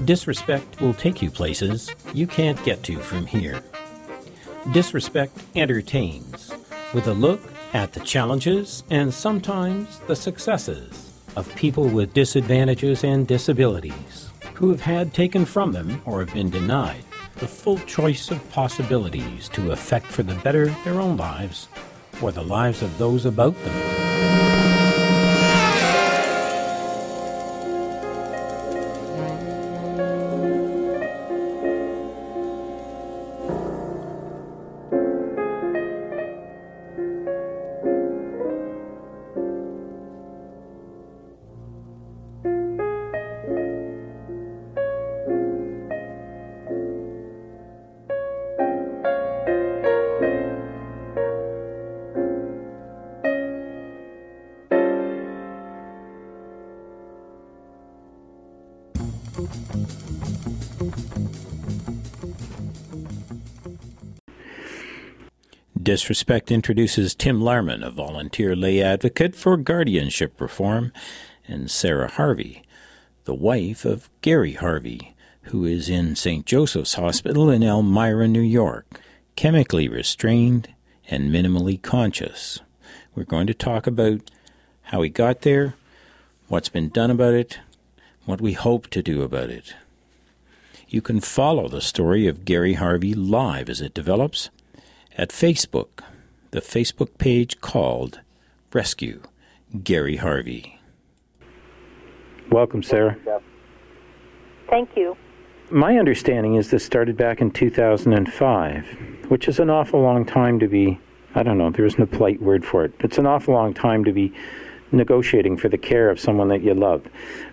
Disrespect will take you places you can't get to from here. Disrespect entertains, with a look at the challenges and sometimes the successes of people with disadvantages and disabilities who have had taken from them or have been denied the full choice of possibilities to affect for the better their own lives or the lives of those about them. Disrespect introduces Tim Larman, a volunteer lay advocate for guardianship reform, and Sarah Harvey, the wife of Gary Harvey, who is in St. Joseph's Hospital in Elmira, New York, chemically restrained and minimally conscious. We're going to talk about how he got there, what's been done about it, what we hope to do about it. You can follow the story of Gary Harvey live as it develops at Facebook, the Facebook page called Rescue Gary Harvey. Welcome, Sarah. Thank you. My understanding is this started back in 2005, which is an awful long time to be, I don't know, there isn't a polite word for it. It's an awful long time to be negotiating for the care of someone that you love.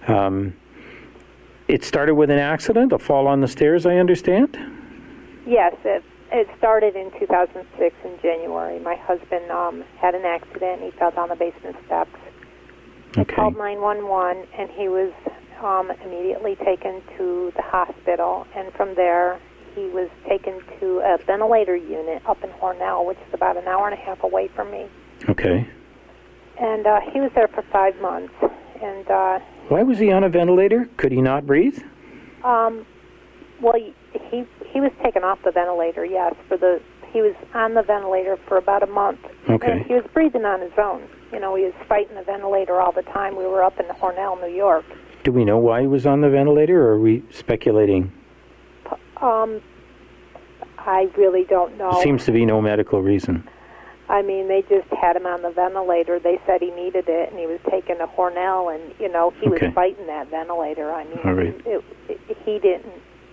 It started with an accident, a fall on the stairs, I understand? Yes, it started in 2006 in January. My husband had an accident. He fell down the basement steps. Okay. He called 911, and he was immediately taken to the hospital. And from there, he was taken to a ventilator unit up in Hornell, which is about an hour and a half away from me. Okay. And he was there for 5 months. And why was he on a ventilator? Could he not breathe? Well, he was taken off the ventilator, yes. He was on the ventilator for about a month. Okay. And he was breathing on his own. You know, he was fighting the ventilator all the time. We were up in Hornell, New York. Do we know why he was on the ventilator, or are we speculating? I really don't know. There seems to be no medical reason. I mean, they just had him on the ventilator. They said he needed it, and he was taken to Hornell, and, you know, he was fighting that ventilator. I mean, all right. He didn't.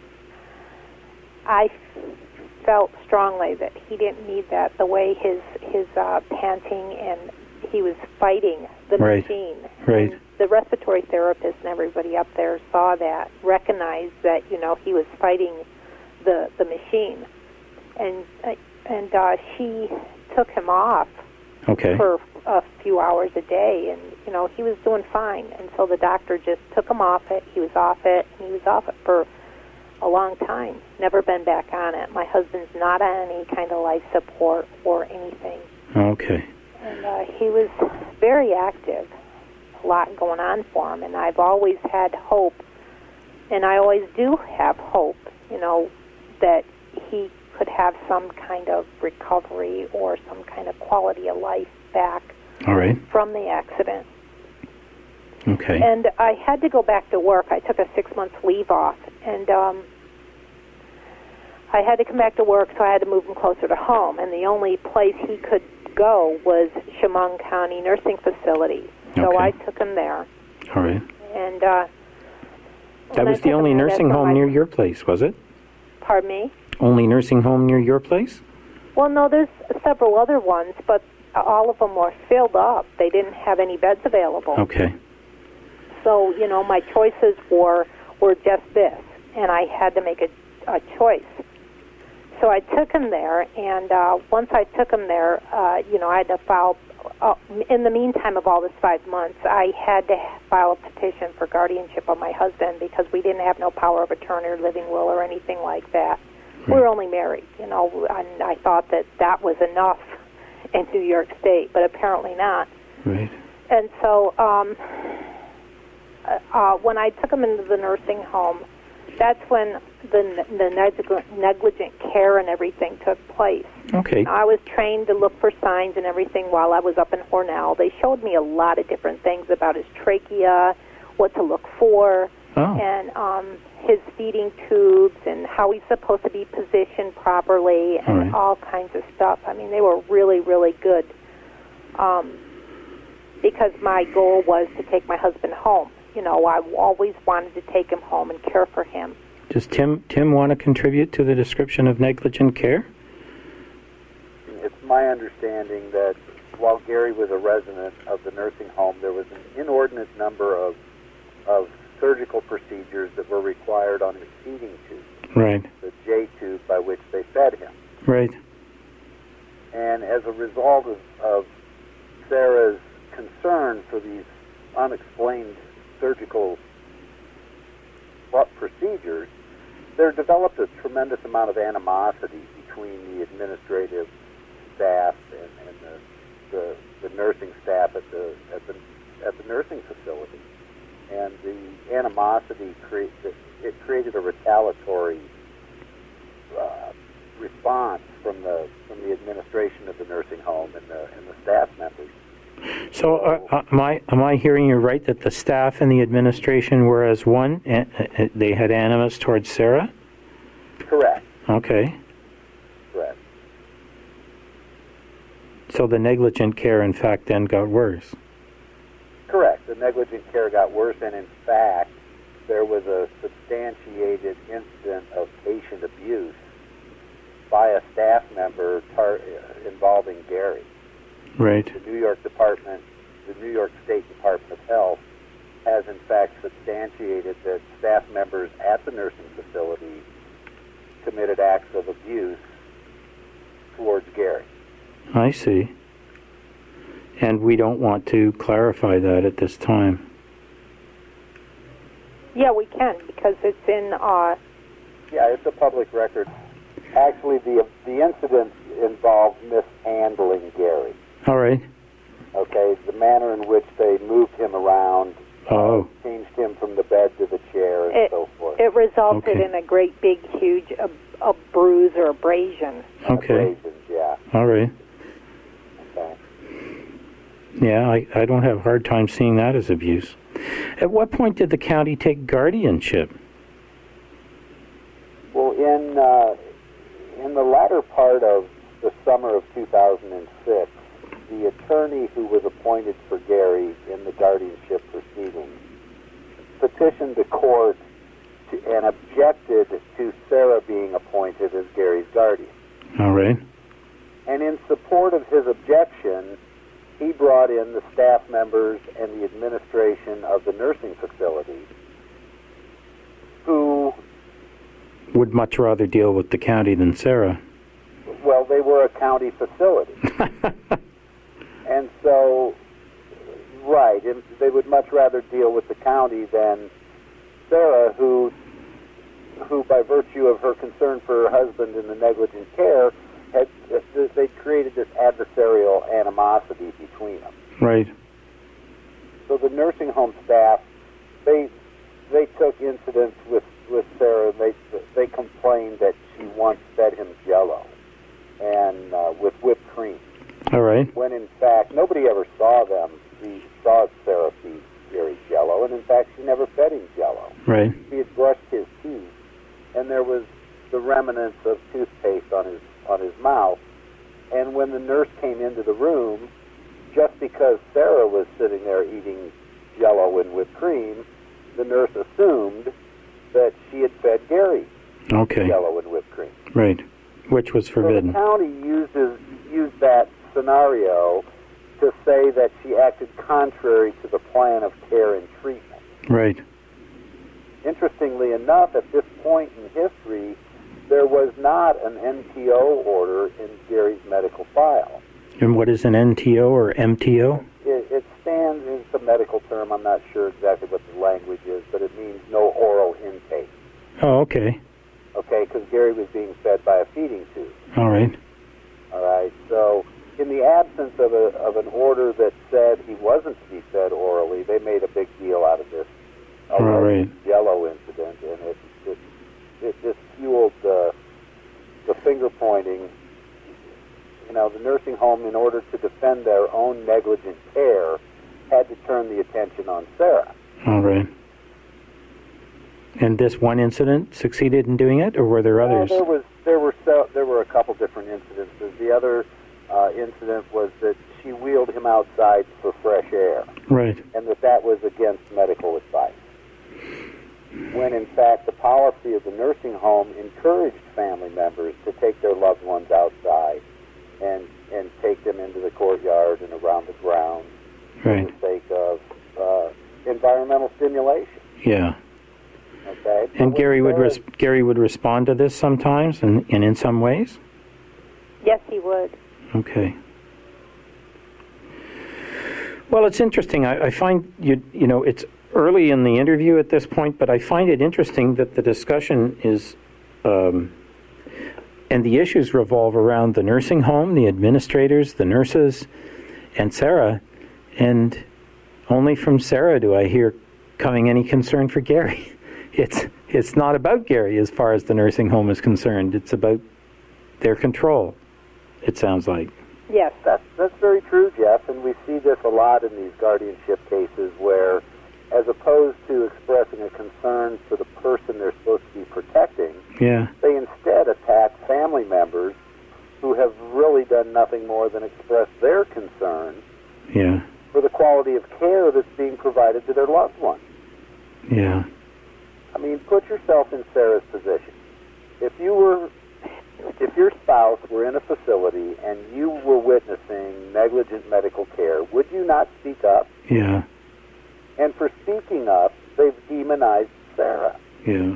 I felt strongly that he didn't need that, the way his panting, and he was fighting the machine. Right. And the respiratory therapist and everybody up there saw that, recognized that, you know, he was fighting the machine. And she took him off for a few hours a day, and, you know, he was doing fine. And so the doctor just took him off it. He was off it, and he was off it for a long time. Never been back on it. My husband's not on any kind of life support or anything. Okay. And he was very active. A lot going on for him, and I've always had hope, and I always do have hope, you know, that he could have some kind of recovery or some kind of quality of life back from the accident. Okay. And I had to go back to work. I took a 6-month leave off, and I had to come back to work, so I had to move him closer to home. And the only place he could go was Chemung County Nursing Facility. So I took him there. All right. And that was the only nursing home near your place, was it? Pardon me? Only nursing home near your place? Well, no, there's several other ones, but all of them were filled up. They didn't have any beds available. Okay. So, you know, my choices were just this, and I had to make a choice. So I took him there, and once I took him there, you know, I had to file, in the meantime of all this 5 months, I had to file a petition for guardianship of my husband because we didn't have no power of attorney or living will or anything like that. We were only married, you know, and I thought that was enough in New York State, but apparently not. Right. And so when I took him into the nursing home, that's when the negligent care and everything took place. Okay. I was trained to look for signs and everything while I was up in Hornell. They showed me a lot of different things about his trachea, what to look for, and his feeding tubes and how he's supposed to be positioned properly and all kinds of stuff. I mean, they were really, really good because my goal was to take my husband home. You know, I always wanted to take him home and care for him. Does Tim want to contribute to the description of negligent care? It's my understanding that while Gary was a resident of the nursing home, there was an inordinate number of surgical procedures that were required on his feeding tube. Right. The J tube by which they fed him. Right. And as a result of Sarah's concern for these unexplained surgical procedures, there developed a tremendous amount of animosity between the administrative staff and the nursing staff at the nursing facility. And the animosity created a retaliatory response from the administration of the nursing home and the staff members. So am I hearing you right that the staff and the administration were as one? They had animus towards Sarah? Correct. Okay. Correct. So the negligent care, in fact, then got worse. Correct. The negligent care got worse, and in fact, there was a substantiated incident of patient abuse by a staff member involving Gary. Right. The New York State Department of Health has in fact substantiated that staff members at the nursing facility committed acts of abuse towards Gary. I see. And we don't want to clarify that at this time. Yeah, we can, because it's in... Yeah, it's a public record. Actually, the incident involved mishandling Gary. All right. Okay, the manner in which they moved him around, changed him from the bed to the chair, and so forth. It resulted in a great, big, huge a bruise or abrasion. Okay. Abrasions, yeah. All right. Okay. Yeah, I don't have a hard time seeing that as abuse. At what point did the county take guardianship? Well, in the latter part of the summer of 2006, the attorney who was appointed for Gary in the guardianship proceedings petitioned the court and objected to Sarah being appointed as Gary's guardian. All right. And in support of his objection, he brought in the staff members and the administration of the nursing facility who would much rather deal with the county than Sarah. Well, they were a county facility. And so, right, and they would much rather deal with the county than Sarah, who by virtue of her concern for her husband and the negligent care, they created this adversarial animosity between them. Right. So the nursing home staff, they took incidents with Sarah. They complained that she once fed him Jell-O and with whipped cream. All right. When in fact nobody ever saw Sarah feed Gary Jell-O, and in fact she never fed him Jell-O. Right. He had brushed his teeth, and there was the remnants of toothpaste on his mouth. And when the nurse came into the room, just because Sarah was sitting there eating Jell-O and whipped cream, the nurse assumed that she had fed Gary Jell-O and whipped cream. Right, which was forbidden. So the county used that scenario to say that she acted contrary to the plan of care and treatment. Right. Interestingly enough, at this point in history, there was not an NTO order in Gary's medical file. And what is an NTO or MTO? It stands, it's a medical term, I'm not sure exactly what the language is, but it means no oral intake. Oh, okay. Okay, because Gary was being fed by a feeding tube. All right. All right, so in the absence of an order that said he wasn't to be fed orally, they made a big deal out of this Right. Jell-O incident, and it it just fueled the finger pointing. You know, the nursing home, in order to defend their own negligent care, had to turn the attention on Sarah. All right. And this one incident succeeded in doing it, or were there others? There were a couple different incidences. The other incident was that she wheeled him outside for fresh air. Right. And that was against medical advice. When in fact the policy of the nursing home encouraged family members to take their loved ones outside and take them into the courtyard and around the grounds right. for the sake of environmental stimulation. Yeah. Okay. And Gary would respond to this sometimes, and in some ways. Yes, he would. Okay. Well, it's interesting. I find you know it's early in the interview at this point, but I find it interesting that the discussion is, and the issues revolve around the nursing home, the administrators, the nurses, and Sarah, and only from Sarah do I hear coming any concern for Gary. It's not about Gary as far as the nursing home is concerned. It's about their control, it sounds like. Yes. That's very true, Jeff, and we see this a lot in these guardianship cases where, as opposed to expressing a concern for the person they're supposed to be protecting, yeah. they instead attack family members who have really done nothing more than express their concern yeah. for the quality of care that's being provided to their loved ones. Yeah. I mean, put yourself in Sarah's position. If your spouse were in a facility and you were witnessing negligent medical care, would you not speak up? Yeah. And for speaking up, they've demonized Sarah. Yeah.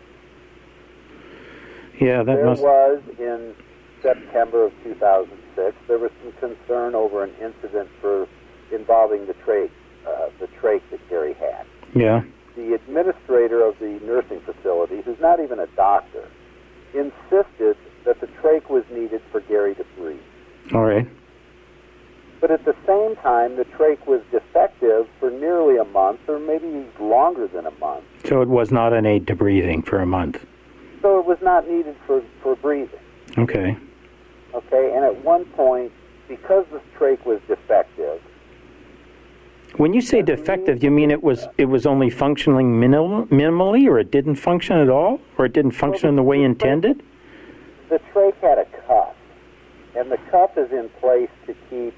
Yeah, that There was, in September of 2006, there was some concern over an incident involving the trach that Gary had. Yeah. The administrator of the nursing facility, who's not even a doctor, insisted that the trach was needed for Gary to breathe. All right. But at the same time, the trach was defective for nearly a month, or maybe longer than a month. So it was not an aid to breathing for a month. So it was not needed for breathing. Okay. Okay, and at one point, because the trach was defective... When you say defective, you mean it was only functioning minimally, or it didn't function at all? Or it didn't function in the way intended? The trach had a cuff, and the cuff is in place to keep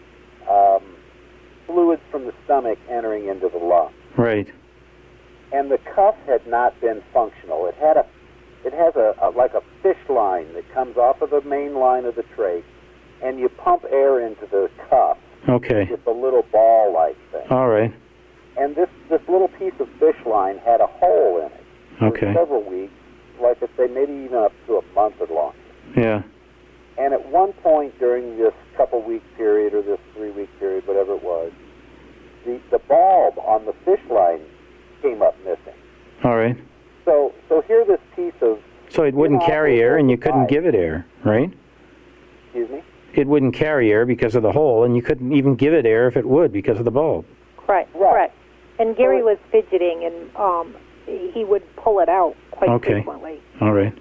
fluids from the stomach entering into the lungs. Right. And the cuff had not been functional. It has like a fish line that comes off of the main line of the trach, and you pump air into the cuff. Okay. With a little ball-like thing. All right. And this little piece of fish line had a hole in it okay. for several weeks, like I say, maybe even up to a month or longer. Yeah. And at one point during this couple-week period, or this 3-week period, whatever it was, the bulb on the fish line came up missing. All right. So here this piece of... So it wouldn't carry air, and you couldn't give it air, right? Excuse me? It wouldn't carry air because of the hole, and you couldn't even give it air if it would because of the bulb. Right. And Gary was fidgeting, and he would pull it out quite frequently. All right.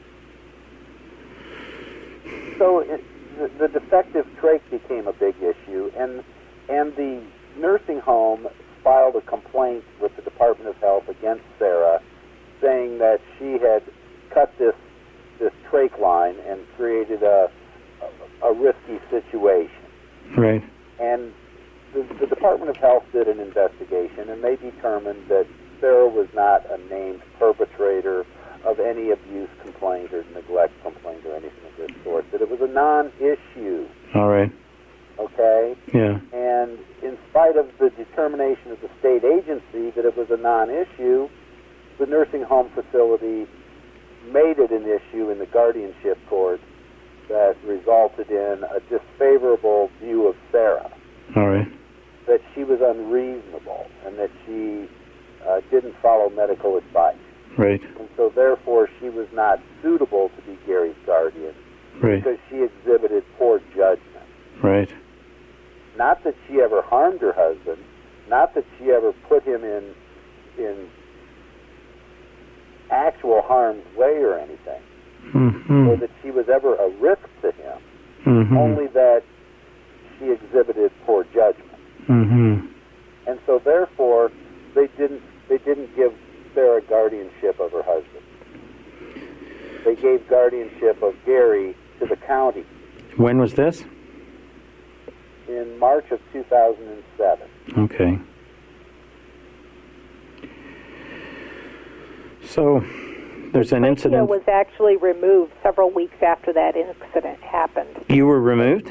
So the defective trach became a big issue, and the nursing home filed a complaint with the Department of Health against Sarah, saying that she had cut this trach line and created a risky situation. Right. And the Department of Health did an investigation, and they determined that Sarah was not a named perpetrator of any abuse complaint or neglect complaint or anything of this sort, that it was a non-issue. All right. Okay? Yeah. And in spite of the determination of the state agency that it was a non-issue, the nursing home facility made it an issue in the guardianship court that resulted in a disfavorable view of Sarah. All right. That she was unreasonable and that she didn't follow medical advice. Right. And so therefore she was not suitable to be Gary's guardian. Right. Because she exhibited poor judgment. Right. Not that she ever harmed her husband, not that she ever put him in actual harm's way or anything, or that she was ever a risk to him, only that she exhibited poor judgment. And so therefore, they didn't give Sarah guardianship of her husband. They gave guardianship of Gary to the county. When was this? In March of 2007. Okay. So there's an incident. Was actually removed several weeks after that incident happened. You were removed?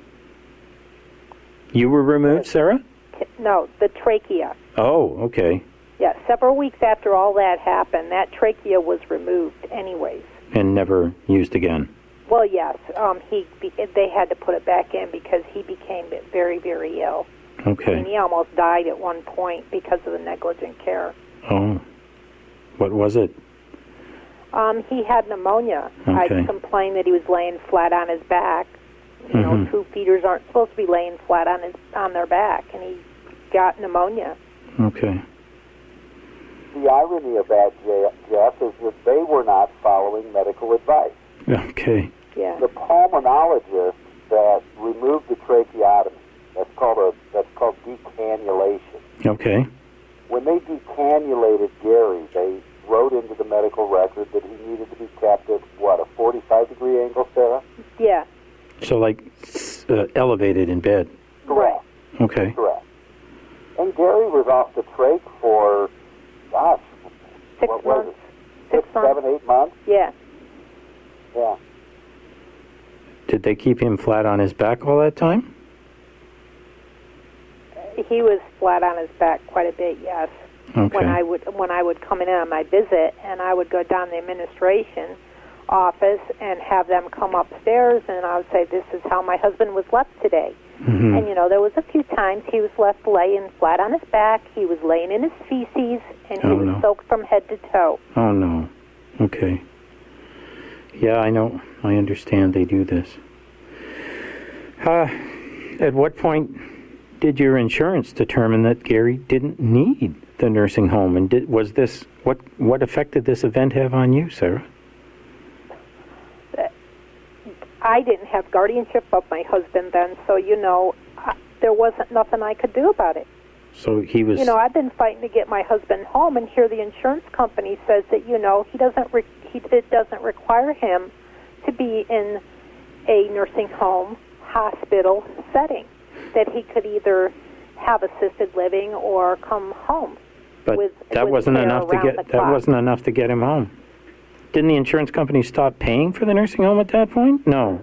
You were removed, Sarah? No, the trachea. Oh, okay. Yeah, several weeks after all that happened, that trachea was removed anyways. And never used again? Well, yes. They had to put it back in because he became very, very ill. Okay. And he almost died at one point because of the negligent care. Oh. What was it? He had pneumonia. Okay. I complained that he was laying flat on his back. You know, tube feeders aren't supposed to be laying flat on their back, and he got pneumonia. Okay. The irony of that, Jeff, is that they were not following medical advice. Okay. Yeah. The pulmonologist that removed the tracheotomy, that's called decannulation. Okay. When they decannulated Gary, they wrote into the medical record that he needed to be kept at, a 45-degree angle, Sarah? Yeah. So, like, elevated in bed. Correct. Okay. Correct. And Gary was off the trach for, gosh, 6 what months. was it? 6, 7, 8 months? Yeah. Yeah. Did they keep him flat on his back all that time? He was flat on his back quite a bit, yes. Okay. When I would come in on my visit, and I would go down the administration office and have them come upstairs, and I would say, "This is how my husband was left today." And there was a few times he was left laying flat on his back. He was laying in his feces, and he was soaked from head to toe. Oh no. Okay. Yeah, I know. I understand they do this. At what point did your insurance determine that Gary didn't need the nursing home? And was this what effect did this event have on you, Sarah? I didn't have guardianship of my husband then, so there wasn't nothing I could do about it. So he was. I've been fighting to get my husband home, and here the insurance company says that it doesn't require him to be in a nursing home, hospital setting. That he could either have assisted living or come home. But that wasn't enough to get him home. Didn't the insurance company stop paying for the nursing home at that point? No.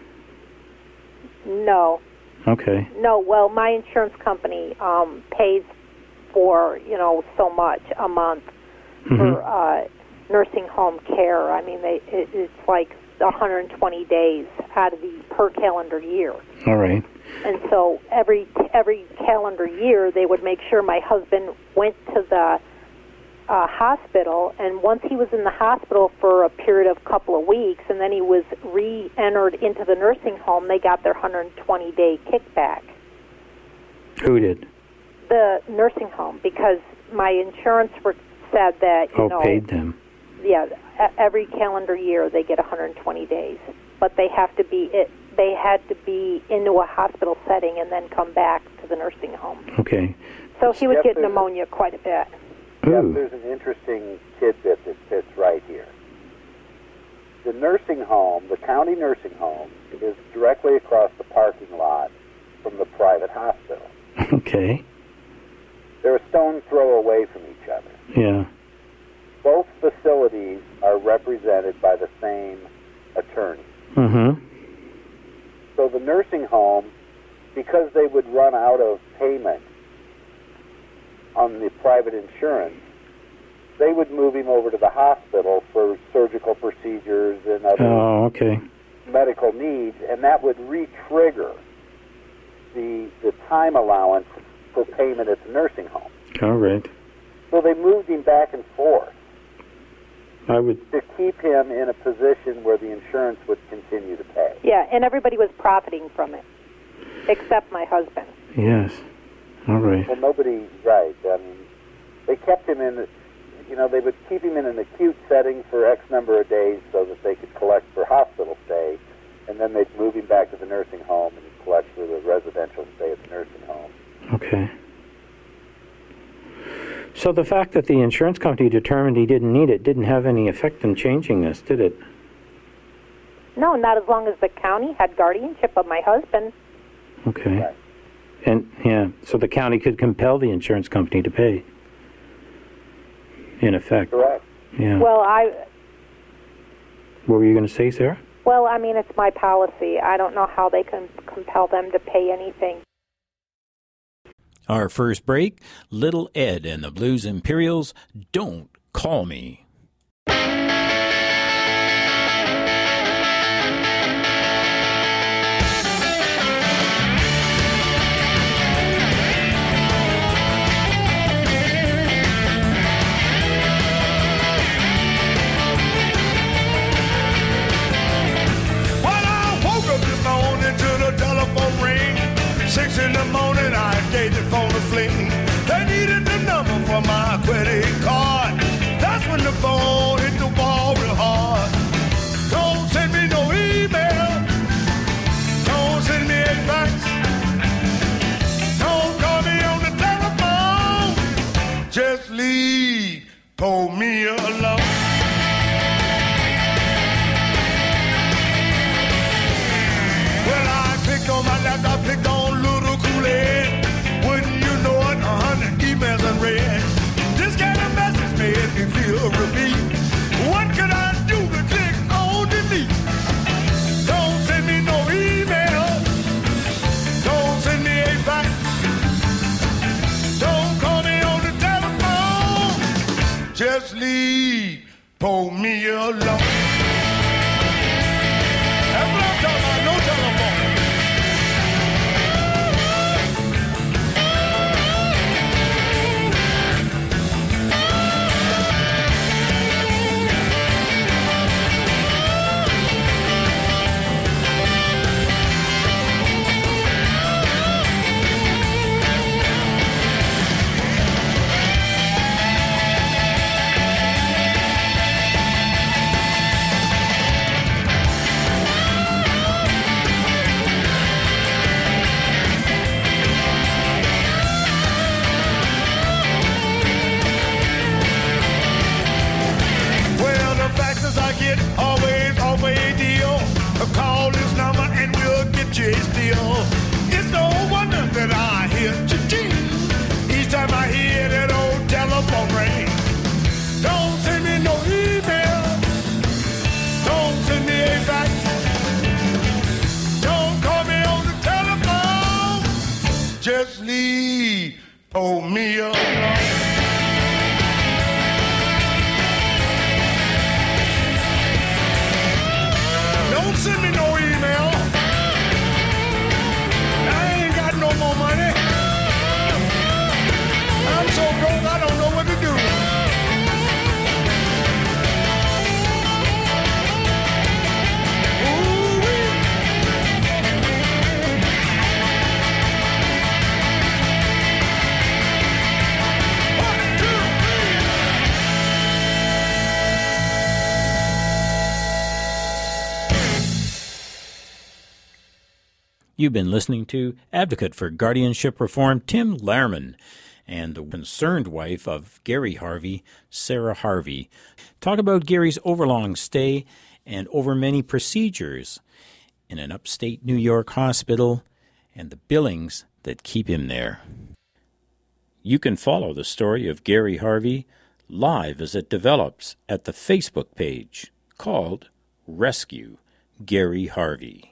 No. Okay. No. Well, my insurance company pays for so much a month for nursing home care. I mean, it's like 120 days out of the per calendar year. All right. And so every calendar year, they would make sure my husband went to the hospital, and once he was in the hospital for a period of a couple of weeks, and then he was re-entered into the nursing home, they got their 120-day kickback. Who did? The nursing home, because my insurance said that, paid them. Yeah, every calendar year they get 120 days, but they had to be into a hospital setting and then come back to the nursing home. Okay. So he would get pneumonia quite a bit. Yes, there's an interesting tidbit that fits right here. The nursing home, the county nursing home, is directly across the parking lot from the private hospital. Okay. They're a stone's throw away from each other. Yeah. Both facilities are represented by the same attorney. So the nursing home, because they would run out of payment on the private insurance, they would move him over to the hospital for surgical procedures and other medical needs, and that would re-trigger the time allowance for payment at the nursing home. All right. So they moved him back and forth to keep him in a position where the insurance would continue to pay. Yeah, and everybody was profiting from it, except my husband. Yes. All right. Well, nobody, right. I mean, they kept him in. they would keep him in an acute setting for X number of days so that they could collect for hospital stay, and then they'd move him back to the nursing home and collect for the residential stay at the nursing home. Okay. So the fact that the insurance company determined he didn't need it didn't have any effect in changing this, did it? No, not as long as the county had guardianship of my husband. Okay. Right. And, so the county could compel the insurance company to pay, in effect. Correct. Yeah. Well, What were you going to say, Sarah? Well, I mean, it's my policy. I don't know how they can compel them to pay anything. Our first break, Little Ed and the Blues Imperials, Don't Call Me. Telephone ring, 6 in the morning, I gave the phone a fling. They needed the number for my credit card. That's when the phone hit the wall real hard. Don't send me no email. Don't send me a fax. Don't call me on the telephone. Just leave, pull me alone. On my laptop, clicked on Little Kool-Aid. Wouldn't you know it, 100 emails unread. This kind of message made me feel relief. What could I do to click on delete? Don't send me no email. Don't send me a fax. Don't call me on the telephone. Just leave, pull me alone. That's what I'm talking about, no telephone. Always deal. Call this number and we'll get you a deal. It's no wonder that I hear cha-ching each time I hear that old telephone ring. Don't send me no email. Don't send me a fax. Don't call me on the telephone. Just leave, pull me alone. Don't send me no email. I ain't got no more money. I'm so broke I don't know what to do. You've been listening to Advocate for Guardianship Reform Tim Lehrman and the concerned wife of Gary Harvey, Sarah Harvey, talk about Gary's overlong stay and over many procedures in an upstate New York hospital and the billings that keep him there. You can follow the story of Gary Harvey live as it develops at the Facebook page called Rescue Gary Harvey.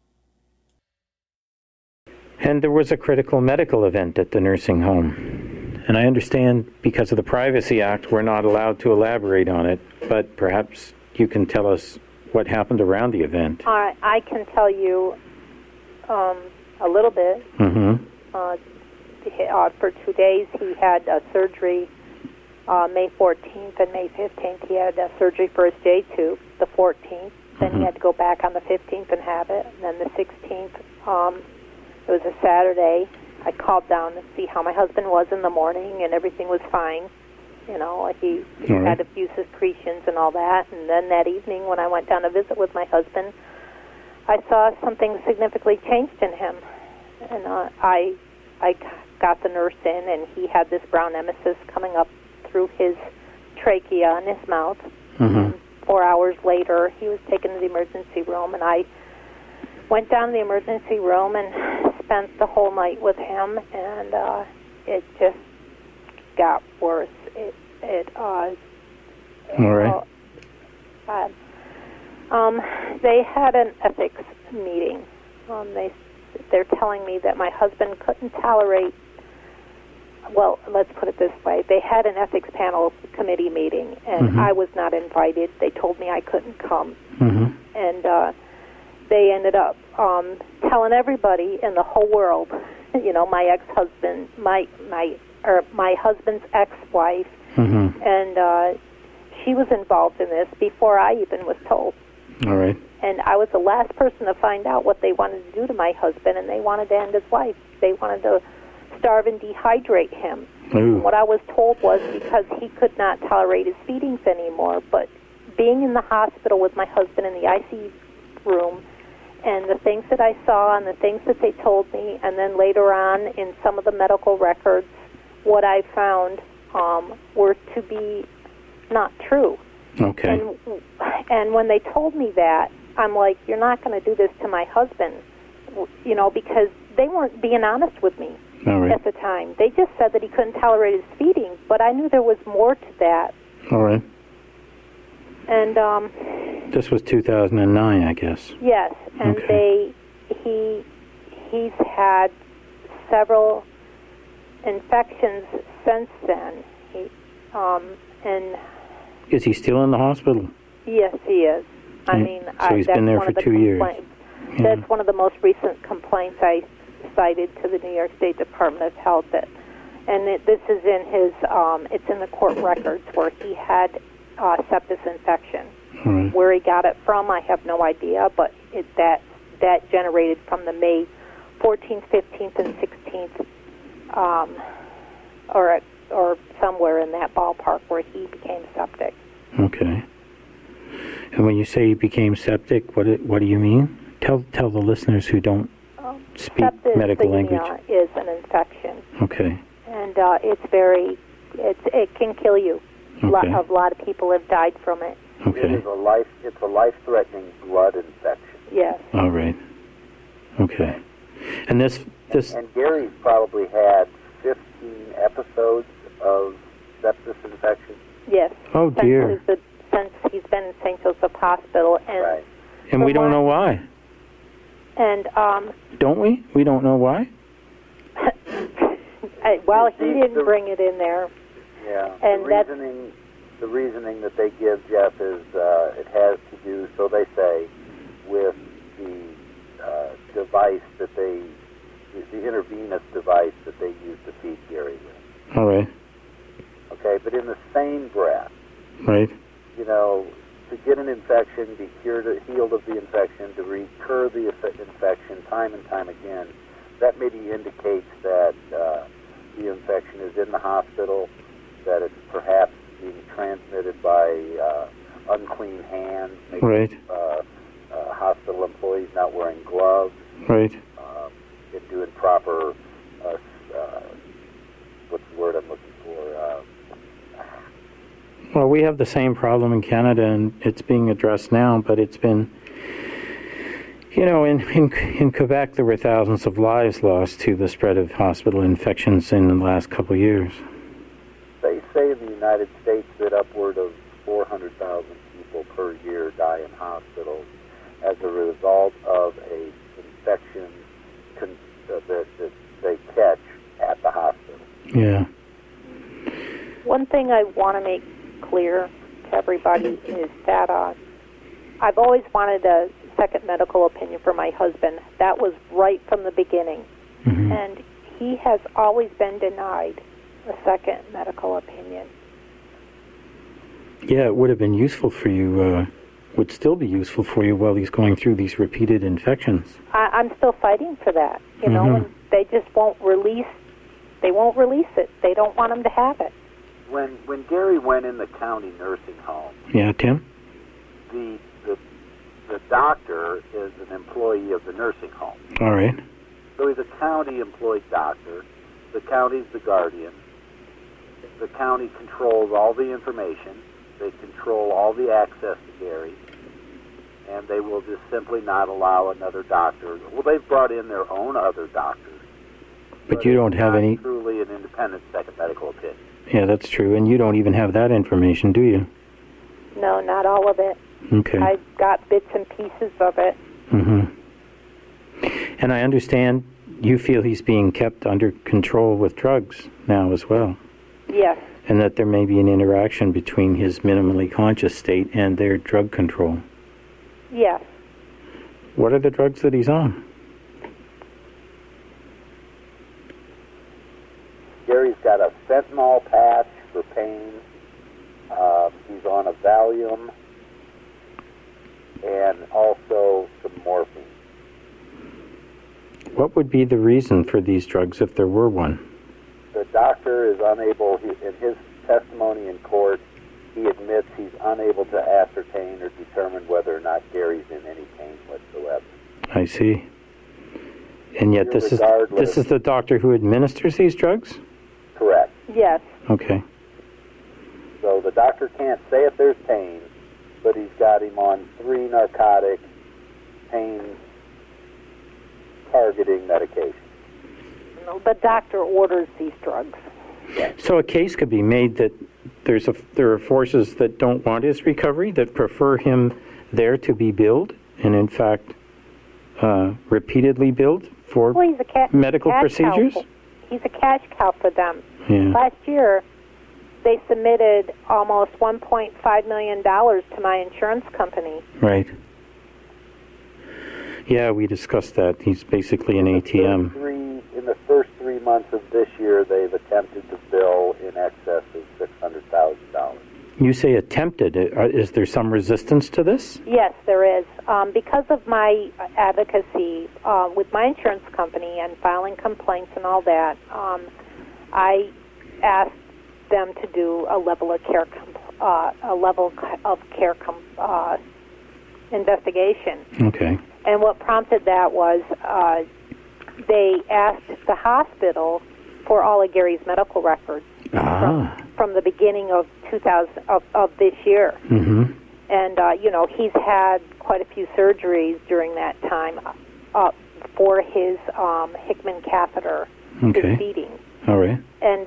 And there was a critical medical event at the nursing home. And I understand because of the Privacy Act, we're not allowed to elaborate on it, but perhaps you can tell us what happened around the event. I can tell you a little bit. Mm-hmm. For 2 days, he had surgery May 14th and May 15th. He had surgery for his J tube, the 14th. Then he had to go back on the 15th and have it. And then the 16th, it was a Saturday. I called down to see how my husband was in the morning, and everything was fine. You know, he All right. had a few secretions and all that. And then that evening when I went down to visit with my husband, I saw something significantly changed in him. And I got the nurse in, and he had this brown emesis coming up through his trachea in his mouth. Mm-hmm. 4 hours later, he was taken to the emergency room, and I went down to the emergency room and spent the whole night with him, and it just got worse. All right. They had an ethics meeting. They're telling me that my husband couldn't tolerate. Well, let's put it this way. They had an ethics panel committee meeting, and Mm-hmm. I was not invited. They told me I couldn't come. Mm-hmm. And they ended up telling everybody in the whole world, you know, my ex-husband, my husband's ex-wife, Mm-hmm. and she was involved in this before I even was told. All right. And I was the last person to find out what they wanted to do to my husband, and they wanted to end his life. They wanted to starve and dehydrate him. Ooh. What I was told was because he could not tolerate his feedings anymore, but being in the hospital with my husband in the ICU room, and the things that I saw and the things that they told me, and then later on in some of the medical records, what I found were to be not true. Okay. And when they told me that, I'm like, you're not going to do this to my husband, you know, because they weren't being honest with me All right. at the time. They just said that he couldn't tolerate his feeding, but I knew there was more to that. All right. And This was 2009, I guess. yes, and Okay. he's had several infections since then. And Is he still in the hospital? yes, he is. I Mm. mean, So he's that's been there one for of the 2 years. complaints. Yeah. That's one of the most recent complaints I cited to the New York State Department of Health. This is in his, it's in the court records where he had sepsis infection. All right. Where he got it from, I have no idea, but that generated from the May 14th, 15th, and 16th, or somewhere in that ballpark where he became septic. Okay. And when you say he became septic, what do you mean? Tell the listeners who don't speak medical language. Septicemia is an infection, Okay. and it can kill you. Okay. A lot of people have died from it. It Okay. is it's a life-threatening blood infection. Yes. All right. Okay. And this And Gary's probably had 15 episodes of sepsis infection. Yes. Oh, dear. Since he's been in St. Joseph Hospital, and Right. and we don't know why. and Don't we? We don't know why? well, he didn't bring it in there. Yeah. And the reasoning that they give, Jeff, is it has to do, so they say, with the device that the intravenous device that they used to feed Gary with. All right. Okay, but in the same breath, Right. you know, to get an infection, be healed of the infection, to recur the infection time and time again, that maybe indicates that the infection is in the hospital, that it's perhaps being transmitted by unclean hands, maybe Right. Hospital employees not wearing gloves, Right. and doing proper, what's the word I'm looking for? Well, we have the same problem in Canada, and it's being addressed now, but it's been, you know, in Quebec, there were thousands of lives lost to the spread of hospital infections in the last couple of years. They say in the United States that upward of 400,000 people per year die in hospitals as a result of a infection that they catch at the hospital. Yeah. One thing I want to make clear to everybody is that I've always wanted a second medical opinion for my husband. That was right from the beginning. Mm-hmm. And he has always been denied a second medical opinion. Yeah, it would have been useful for you, would still be useful for you while he's going through these repeated infections. I'm still fighting for that, you know, Mhm. and they just won't release it. They don't want him to have it. when Gary went in the county nursing home, Yeah, Tim? the doctor is an employee of the nursing home. All right. So he's a county-employed doctor. The county's the guardian. The county controls all the information. They control all the access to Gary. And they will just simply not allow another doctor. Well, they've brought in their own other doctors. But you don't have any... truly an independent second medical opinion. Yeah, that's true. And you don't even have that information, do you? No, not all of it. Okay. I've got bits and pieces of it. Mm-hmm. And I understand you feel he's being kept under control with drugs now as well. Yes. And that there may be an interaction between his minimally conscious state and their drug control. Yes. What are the drugs that he's on? Gary's got a fentanyl patch for pain. He's on a Valium and also some morphine. What would be the reason for these drugs if there were one? The doctor is unable, in his testimony in court, he admits he's unable to ascertain or determine whether or not Gary's in any pain whatsoever. I see. And yet this is the doctor who administers these drugs? Correct. Yes. Okay. So the doctor can't say if there's pain, but he's got him on 3 narcotic pain targeting medications. No, the doctor orders these drugs. So a case could be made that there are forces that don't want his recovery, that prefer him there to be billed, and in fact repeatedly billed for Well, he's a medical cash procedures? Cow. He's a cash cow for them. Yeah. Last year, they submitted almost $1.5 million to my insurance company. Right. Yeah, we discussed that. He's basically an ATM. In the first 3 months of this year, they've attempted to bill in excess of $600,000. You say attempted. Is there some resistance to this? Yes, there is. Because of my advocacy with my insurance company and filing complaints and all that, I asked them to do a level of care investigation. Okay. And what prompted that was they asked the hospital for all of Gary's medical records from the beginning of 2000 of this year. Mm-hmm. And he's had quite a few surgeries during that time for his Hickman catheter, his feeding. All right.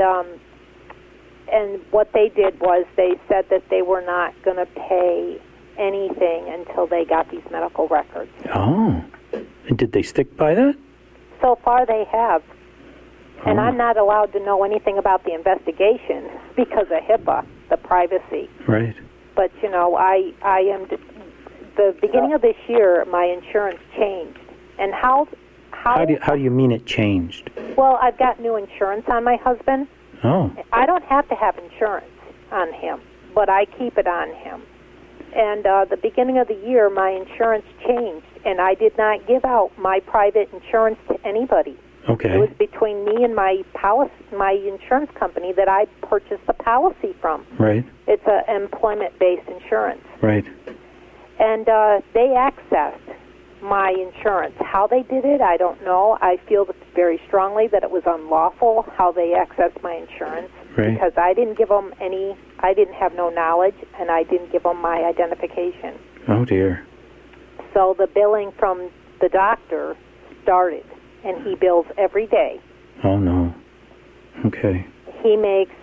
And what they did was they said that they were not going to pay anything until they got these medical records. Oh. And did they stick by that? So far they have. And I'm not allowed to know anything about the investigation because of HIPAA, the privacy. Right. But, I am... The beginning of this year, my insurance changed. And how do you mean it changed? Well, I've got new insurance on my husband. Oh. I don't have to have insurance on him, but I keep it on him. And the beginning of the year, my insurance changed, and I did not give out my private insurance to anybody. Okay. It was between me and my insurance company that I purchased the policy from. Right. It's an employment-based insurance. Right. And they accessed my insurance. How they did it, I don't know. I feel very strongly that it was unlawful how they accessed my insurance. Right. Because I didn't give them I didn't have no knowledge, and I didn't give them my identification. Oh, dear. So the billing from the doctor started, and he bills every day. Oh, no. Okay. He makes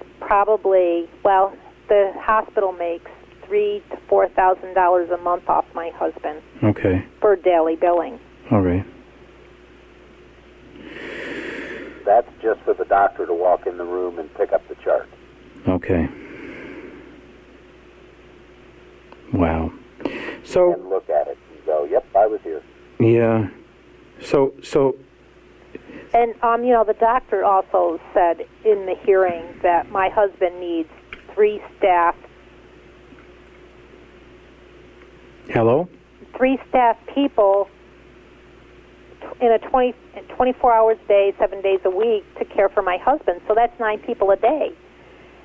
the hospital makes $3,000 to $4,000 a month off my husband. Okay. For daily billing. All right. That's just for the doctor to walk in the room and pick up the chart. Okay. Wow. So... And look at it and go, yep, I was here. Yeah. So... And, the doctor also said in the hearing that my husband needs 3 staff. Hello? 3 staff people in a 24 hours a day, 7 days a week to care for my husband. So that's 9 people a day.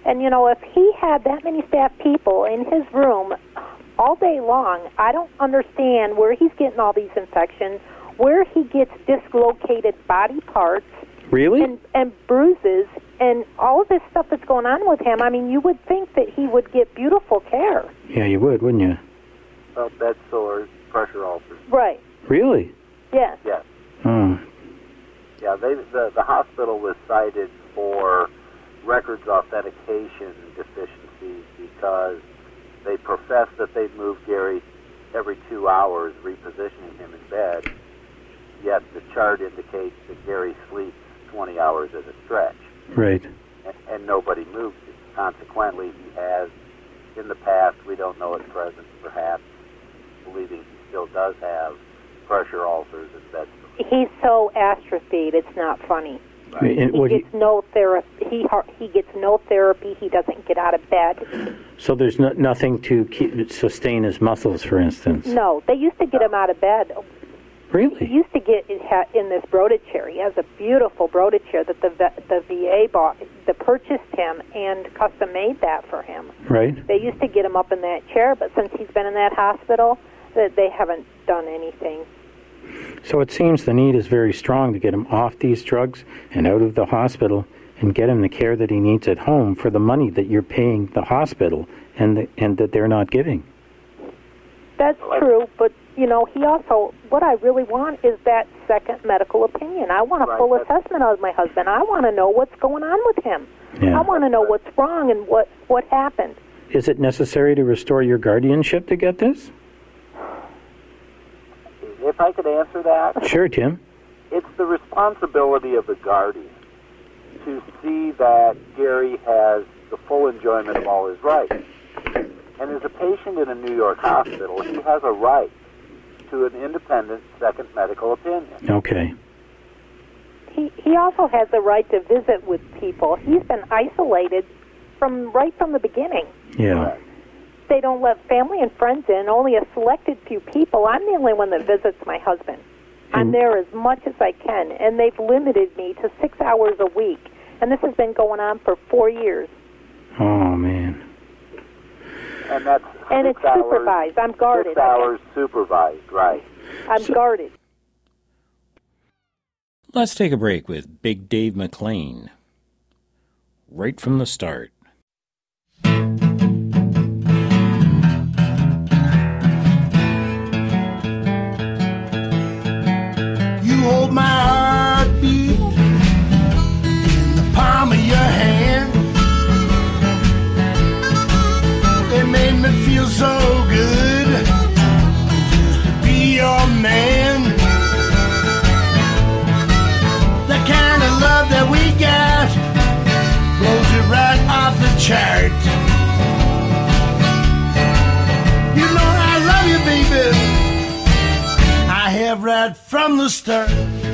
And, you know, if he had that many staff people in his room all day long, I don't understand where he's getting all these infections, where he gets dislocated body parts. Really? And bruises and all of this stuff that's going on with him. I mean, you would think that he would get beautiful care. Yeah, you would, wouldn't you? Well, bed sores, pressure ulcers. Right. Really? Yes. Yes. Oh. Yeah, the hospital was cited for records authentication deficiencies because they professed that they'd move Gary every 2 hours, repositioning him in bed, yet the chart indicates that Gary sleeps 20 hours at a stretch. Right. And nobody moves him. Consequently, he has, in the past, we don't know at present, perhaps, believing he still does have pressure ulcers and bed sores. He's so atrophied, it's not funny. Right. He gets no therapy. He gets no therapy. He doesn't get out of bed. So there's nothing to sustain his muscles, for instance. No, they used to get him out of bed. Really? He used to get in this Broda chair. He has a beautiful Broda chair that the VA bought, purchased him and custom made that for him. Right. They used to get him up in that chair, but since he's been in that hospital, they haven't done anything. So it seems the need is very strong to get him off these drugs and out of the hospital and get him the care that he needs at home for the money that you're paying the hospital and that they're not giving. That's true, but, you know, he also, what I really want is that second medical opinion. I want a full assessment of my husband. I want to know what's going on with him. Yeah. I want to know what's wrong and what happened. Is it necessary to restore your guardianship to get this? If I could answer that? Sure, Tim. It's the responsibility of the guardian to see that Gary has the full enjoyment of all his rights. And as a patient in a New York hospital, he has a right to an independent second medical opinion. Okay. He also has the right to visit with people. He's been isolated right from the beginning. Yeah. Right. They don't let family and friends in, only a selected few people. I'm the only one that visits my husband. I'm there as much as I can, and they've limited me to 6 hours a week. And this has been going on for 4 years. Oh, man. And that's it's supervised. I'm guarded. 6 hours supervised, right. I'm guarded. Let's take a break with Big Dave McLean. Right from the start. You hold my heartbeat in the palm of your hand. It made me feel so good just to be your man. The kind of love that we got blows it right off the chart. You know I love you, baby. I have right from the start.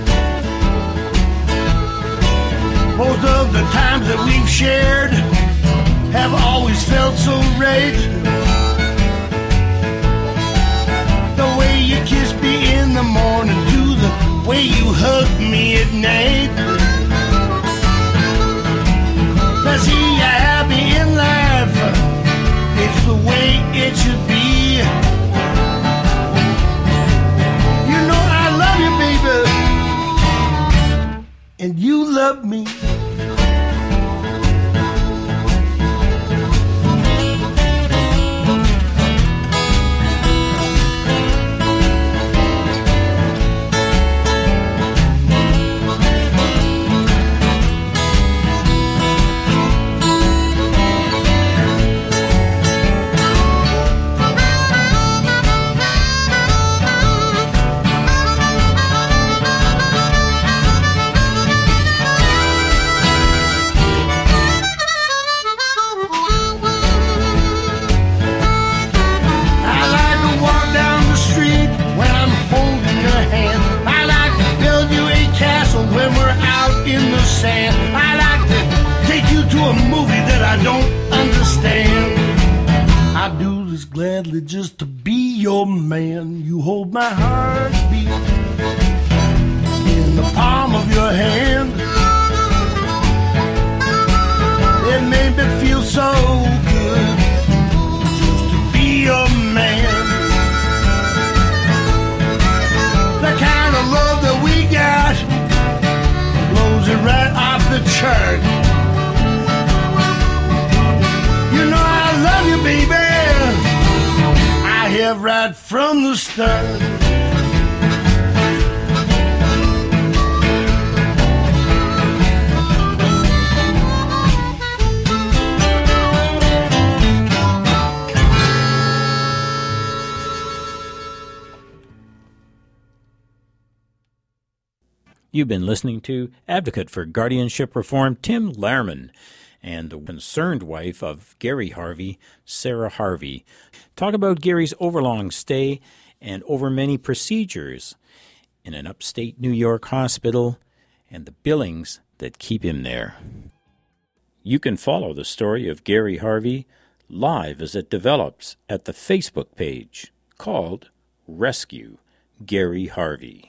Most of the times that we've shared have always felt so right. The way you kiss me in the morning to the way you hug me at night. To see you happy in life, it's the way it should be. And you love me. I like to take you to a movie that I don't understand. I do this gladly just to be your man. You hold my heartbeat in the palm of your hand. It made me feel the church. You know I love you, baby. I have right from the start. You've been listening to Advocate for Guardianship Reform Tim Lehrman and the concerned wife of Gary Harvey, Sarah Harvey, talk about Gary's overlong stay and over many procedures in an upstate New York hospital and the billings that keep him there. You can follow the story of Gary Harvey live as it develops at the Facebook page called Rescue Gary Harvey.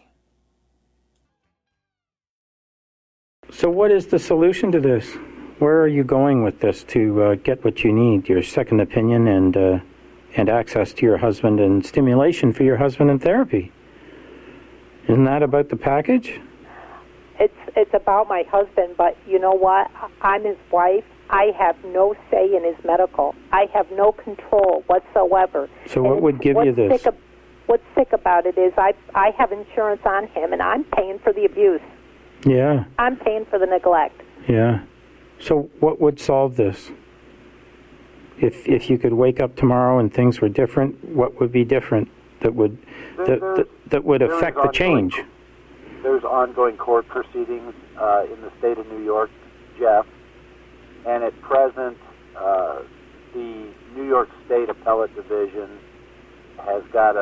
So what is the solution to this? Where are you going with this to get what you need, your second opinion and access to your husband and stimulation for your husband and therapy? Isn't that about the package? It's about my husband, but you know what? I'm his wife. I have no say in his medical. I have no control whatsoever. So what would give you this? What's sick about it is I have insurance on him, and I'm paying for the abuse. Yeah. I'm paying for the neglect. Yeah. So what would solve this? If you could wake up tomorrow and things were different, what would be different that would affect the change? There's ongoing court proceedings in the state of New York, Jeff, and at present, the New York State Appellate Division has got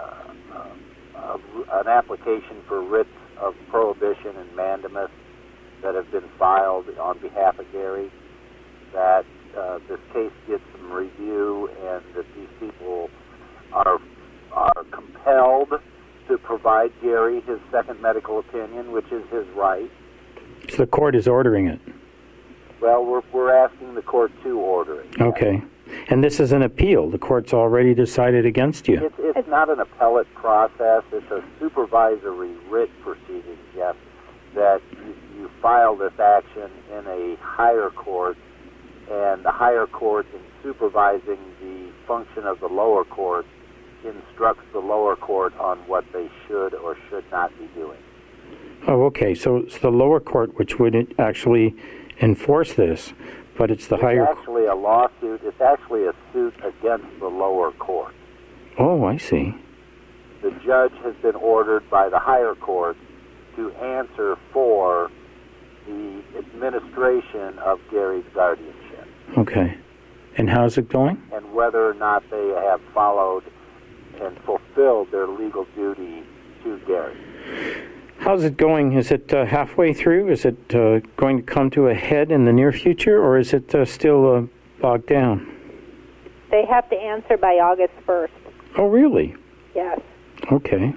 an application for writs of prohibition and mandamus that have been filed on behalf of Gary, that this case gets some review and that these people are compelled to provide Gary his second medical opinion, which is his right. So the court is ordering it? Well, we're asking the court to order it. Okay. And this is an appeal. The court's already decided against you. It's not an appellate process. It's a supervisory writ proceeding, Jeff, that you file this action in a higher court, and the higher court, in supervising the function of the lower court, instructs the lower court on what they should or should not be doing. Oh, okay. So it's the lower court which would actually enforce this, but it's the higher... It's actually a lawsuit. It's actually a suit against the lower court. Oh, I see. The judge has been ordered by the higher court to answer for the administration of Gary's guardianship. Okay. And how's it going? And whether or not they have followed and fulfilled their legal duty to Gary. How's it going? Is it halfway through? Is it going to come to a head in the near future, or is it still bogged down? They have to answer by August 1st. Oh, really? Yes. Okay.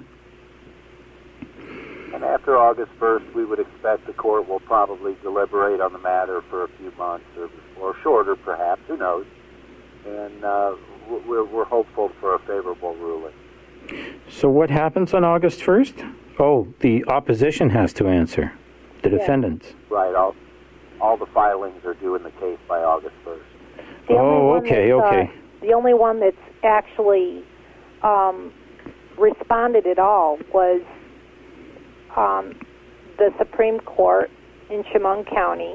And after August 1st, we would expect the court will probably deliberate on the matter for a few months or shorter, perhaps. Who knows? And we're hopeful for a favorable ruling. So what happens on August 1st? Oh, the opposition has to answer, the defendants. Right. All the filings are due in the case by August 1st. Okay. The only one that's actually responded at all was the Supreme Court in Chemung County,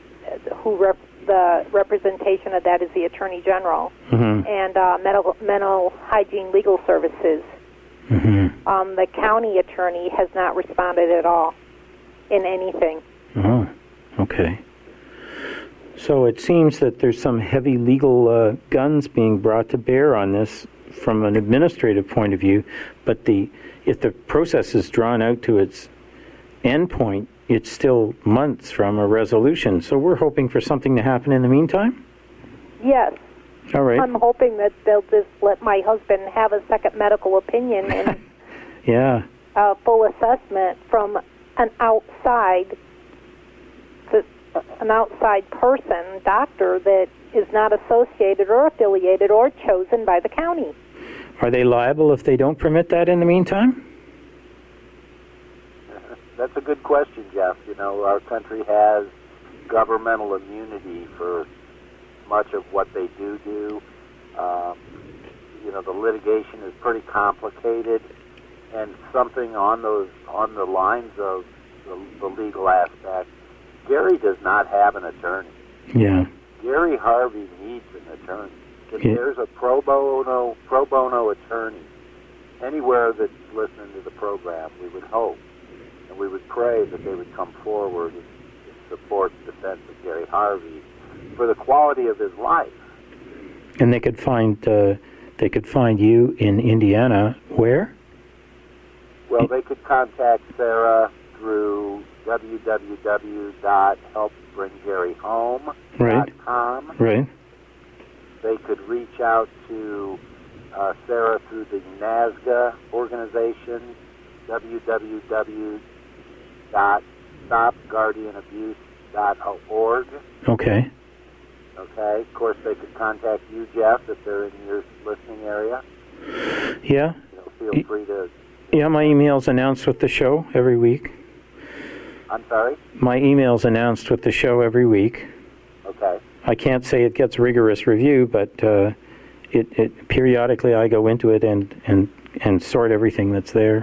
the representation of that is the Attorney General, and mental hygiene legal services. The county attorney has not responded at all in anything. Oh, okay. So it seems that there's some heavy legal guns being brought to bear on this from an administrative point of view, but if the process is drawn out to its end point, it's still months from a resolution. So we're hoping for something to happen in the meantime? Yes. All right. I'm hoping that they'll just let my husband have a second medical opinion and yeah. A full assessment from an outside person, doctor, that is not associated or affiliated or chosen by the county. Are they liable if they don't permit that in the meantime? That's a good question, Jeff. You know, our country has governmental immunity for much of what they do. The litigation is pretty complicated, and something on the lines of the legal aspect. Gary does not have an attorney. Yeah. Gary Harvey needs an attorney. If Yeah. there's a pro bono attorney anywhere that's listening to the program, we would hope and we would pray that they would come forward and support the defense of Gary Harvey for the quality of his life. And they could find you in Indiana. Where? Well, they could contact Sarah through www.helpbringgaryhome.com. Right. They could reach out to Sarah through the NASGA organization, www.stopguardianabuse.org. Okay. Okay. Of course, they could contact you, Jeff, if they're in your listening area. Yeah. Feel free to. Yeah, my email's announced with the show every week. I'm sorry? My email's announced with the show every week. Okay. I can't say it gets rigorous review, but it periodically I go into it and sort everything that's there.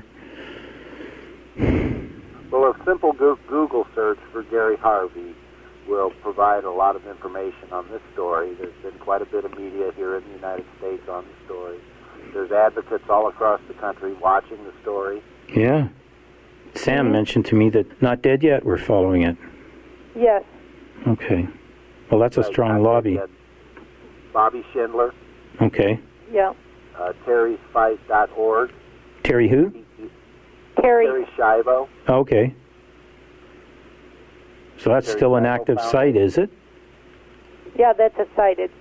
Well, a simple Google search for Gary Harvey will provide a lot of information on this story. There's been quite a bit of media here in the United States on the story. There's advocates all across the country watching the story. Yeah. Sam mentioned to me that Not Dead Yet were following it. Yes. Okay. Well, that's a strong lobby. Bobby Schindler. Okay. Yeah. Terry'sFight.org. Terry who? Terry Schiavo. Okay. So that's Terry still an Schiavo active found site, is it? Yeah, that's a site. It's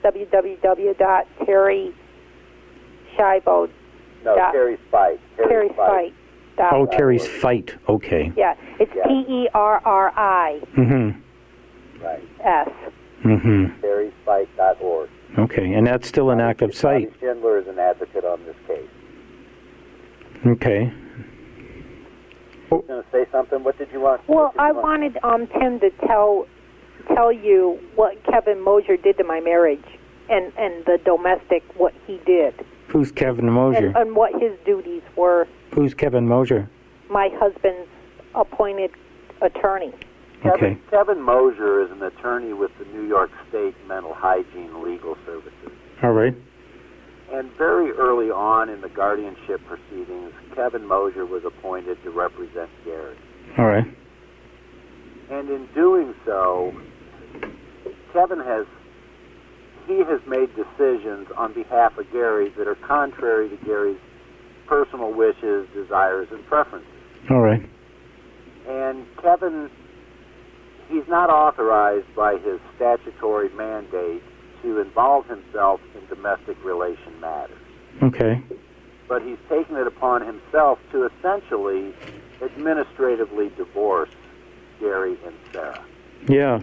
www.terryschiavo. No, Terry's Fight. Terry's Fight. Oh, Terry's Fight. Okay. Yeah, it's TerriS. Mm-hmm. Right. Mm-hmm. Terry'sFight.org. Okay, and that's still an active site. Bobby Schindler is an advocate on this case. Okay. You going to say something? What did you want? Well, I wanted Tim to tell you what Kevin Mosier did to my marriage and the domestic, what he did. Who's Kevin Mosier? And what his duties were. Who's Kevin Mosier? My husband's appointed attorney. Okay. Kevin Mosier is an attorney with the New York State Mental Hygiene Legal Services. All right. And very early on in the guardianship proceedings, Kevin Mosier was appointed to represent Gary. All right. And in doing so, Kevin has made decisions on behalf of Gary that are contrary to Gary's personal wishes, desires, and preferences. All right. And Kevin, he's not authorized by his statutory mandate to involve himself in domestic relation matters. Okay. But he's taken it upon himself to essentially administratively divorce Gary and Sarah. Yeah.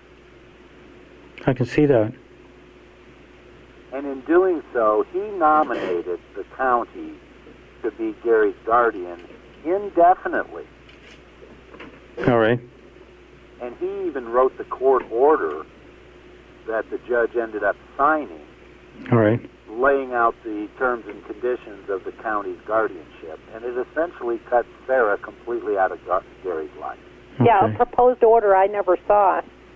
I can see that. And in doing so, he nominated the county to be Gary's guardian indefinitely. All right. And he even wrote the court order that the judge ended up signing, All right. laying out the terms and conditions of the county's guardianship. And it essentially cut Sarah completely out of Gary's life. Yeah, Okay. a proposed order I never saw.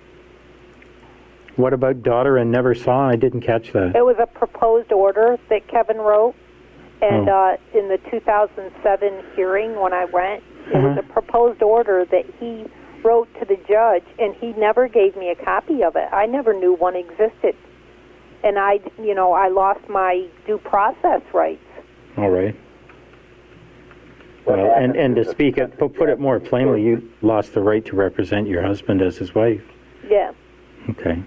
What about daughter and never saw? I didn't catch that. It was a proposed order that Kevin wrote, and in the 2007 hearing when I went, it was a proposed order that he wrote to the judge, and he never gave me a copy of it. I never knew one existed. And I lost my due process rights. All right. Well, and to speak it, put it more plainly, you lost the right to represent your husband as his wife. Yeah. Okay.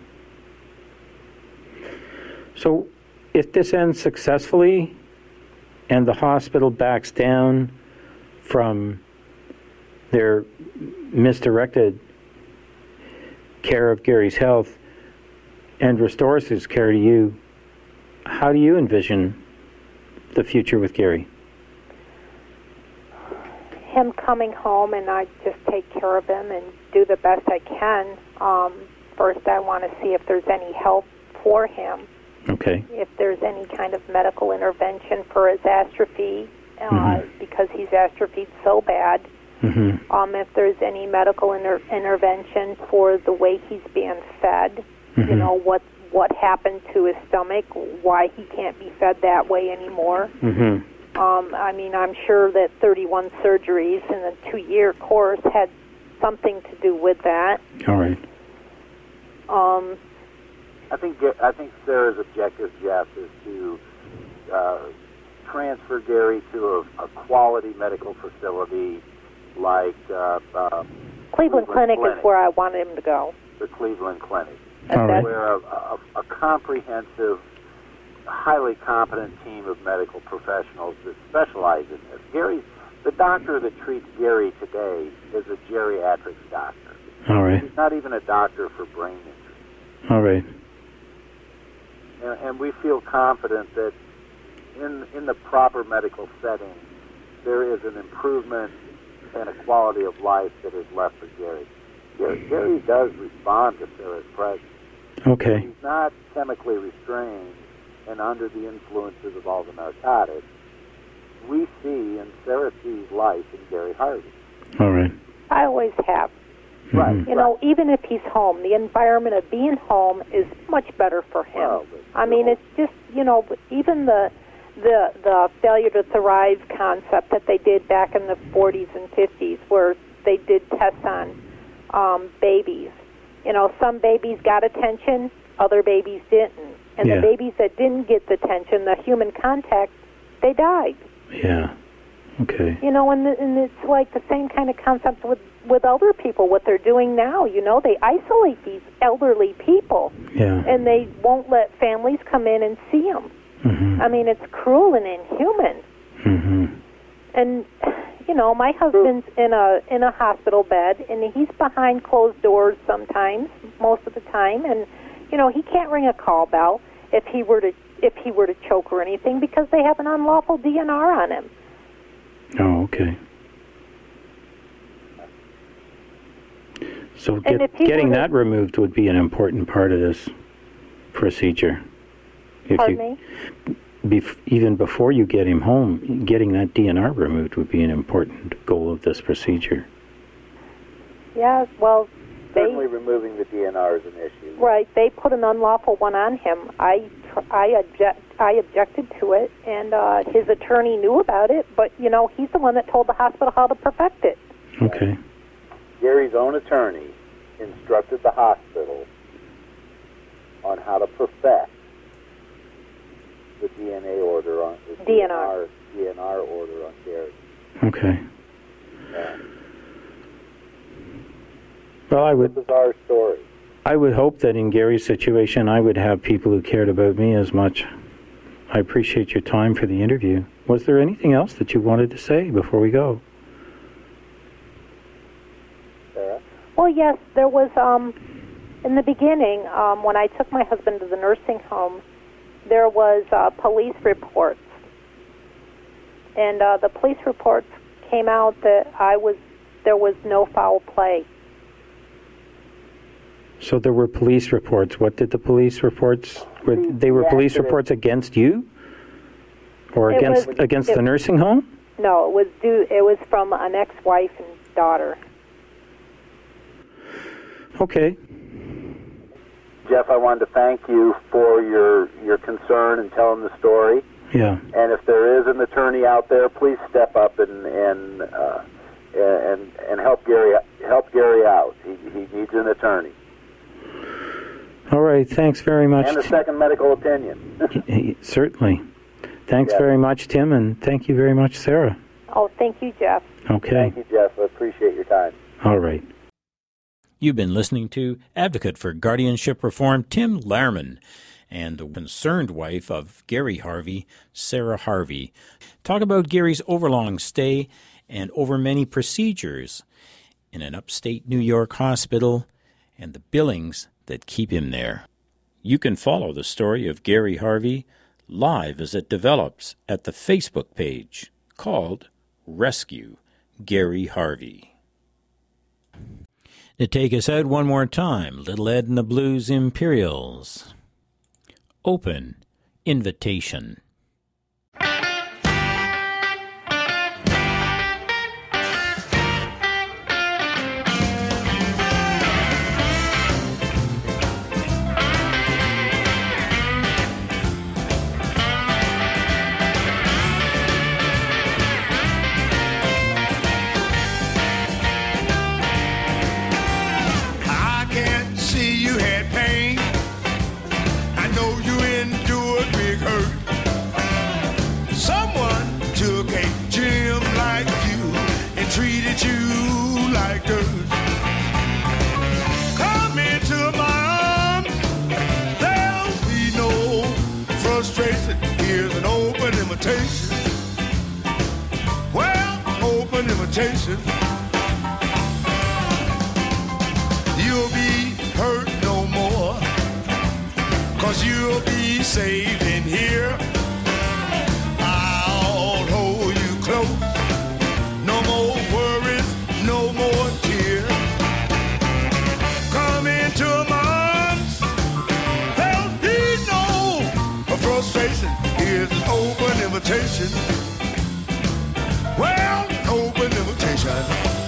So, if this ends successfully, and the hospital backs down from their misdirected care of Gary's health and restores his care to you, how do you envision the future with Gary? him coming home, and I just take care of him and do the best I can. First, I want to see if there's any help for him. Okay. If there's any kind of medical intervention for his atrophy, because he's atrophied so bad. Mm-hmm. If there's any medical intervention for the way he's being fed, Mm-hmm. you know, what happened to his stomach, why he can't be fed that way anymore. Mm-hmm. I mean, I'm sure that 31 surgeries in a 2-year course had something to do with that. All right. I think Sarah's objective, Jeff, is to transfer Gary to a quality medical facility like Cleveland Clinic is where I wanted him to go. The Cleveland Clinic, All right. where a comprehensive, highly competent team of medical professionals that specialize in this. The doctor that treats Gary today is a geriatrics doctor. All right. He's not even a doctor for brain injury. All right. And we feel confident that in the proper medical setting, there is an improvement and a quality of life that is left for Gary. Gary does respond to Sarah's presence. Okay. He's not chemically restrained and under the influences of all the narcotics. We see, and Sarah sees life in Gary Harvey. All right. I always have. Right. Mm-hmm. You know, even if he's home, the environment of being home is much better for him. Well, I mean, it's just, you know, even the failure to thrive concept that they did back in the 40s and 50s, where they did tests on babies. You know, some babies got attention, other babies didn't. And Yeah. the babies that didn't get the attention, the human contact, they died. Yeah. Okay. You know, and it's like the same kind of concept with elder people, what they're doing now. You know, they isolate these elderly people, Yeah. and they won't let families come in and see them. Mm-hmm. I mean, it's cruel and inhuman. Mm-hmm. And, you know, my husband's in a hospital bed, and he's behind closed doors sometimes, most of the time, and, you know, he can't ring a call bell if he were to choke or anything, because they have an unlawful DNR on him. Oh, okay. So And if he getting were to- that removed would be an important part of this procedure. Pardon me? Even before you get him home, getting that DNR removed would be an important goal of this procedure. Yeah, well, Certainly removing the DNR is an issue. right, they put an unlawful one on him. I objected to it, and his attorney knew about it, but, you know, he's the one that told the hospital how to perfect it. Okay. Gary's own attorney instructed the hospital on how to perfect the DNA order on the DNR order on Gary. Okay. Well, I would. It's a bizarre story. I would hope that in Gary's situation, I would have people who cared about me as much. I appreciate your time for the interview. Was there anything else that you wanted to say before we go? Sarah? Well, yes, there was, in the beginning, when I took my husband to the nursing home, there was police reports. And the police reports came out that there was no foul play. So there were police reports. What did the police reports? They were police reports against you, or against the nursing home? No, it was from an ex-wife and daughter. Okay. Jeff, I wanted to thank you for your concern and telling the story. Yeah. And if there is an attorney out there, please step up and help Gary out. He needs an attorney. All right. Thanks very much. And a second medical opinion. Certainly. Thanks very much, Tim, and thank you very much, Sarah. Oh, thank you, Jeff. Okay. Thank you, Jeff. I appreciate your time. All right. You've been listening to Advocate for Guardianship Reform Tim Larman and the concerned wife of Gary Harvey, Sarah Harvey, talk about Gary's overlong stay and over many procedures in an upstate New York hospital and the billings that keep him there. You can follow the story of Gary Harvey live as it develops at the Facebook page called Rescue Gary Harvey. To take us out one more time, Little Ed and the Blues Imperials. Open Invitation. You'll be hurt no more, 'cause you'll be safe in here. I'll hold you close, no more worries, no more tears. Come into my arms, there'll be no frustration. Here's an open invitation. Well, open invitation.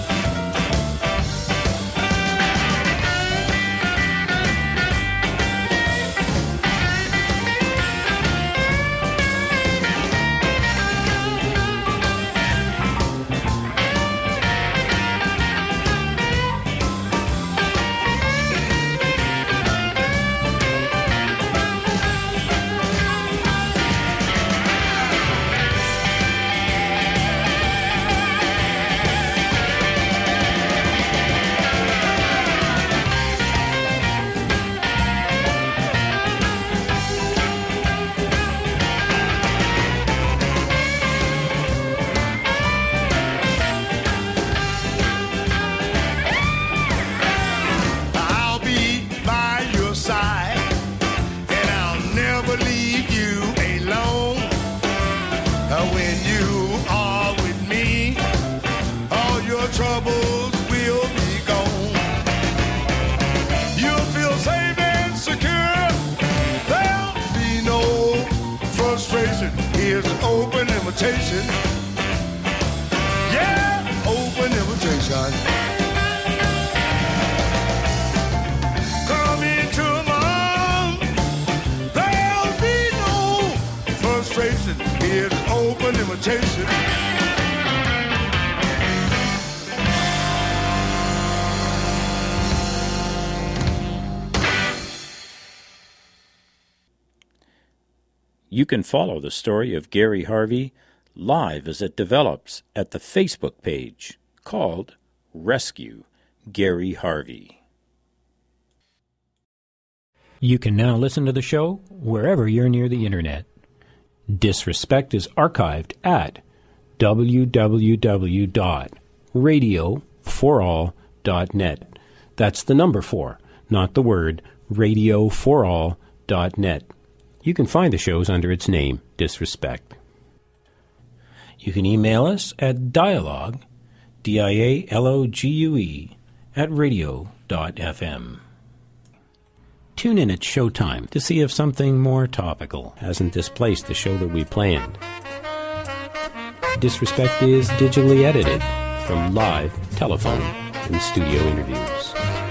Here's an open invitation. Yeah, open invitation. Come into my arms, there'll be no frustration. Here's an open invitation. You can follow the story of Gary Harvey live as it develops at the Facebook page called Rescue Gary Harvey. You can now listen to the show wherever you're near the internet. Disrespect is archived at www.radioforall.net. That's the number 4, not the word, radioforall.net. You can find the shows under its name, Disrespect. You can email us at dialogue, dialogue, @radio.fm. Tune in at showtime to see if something more topical hasn't displaced the show that we planned. Disrespect is digitally edited from live, telephone, and studio interviews.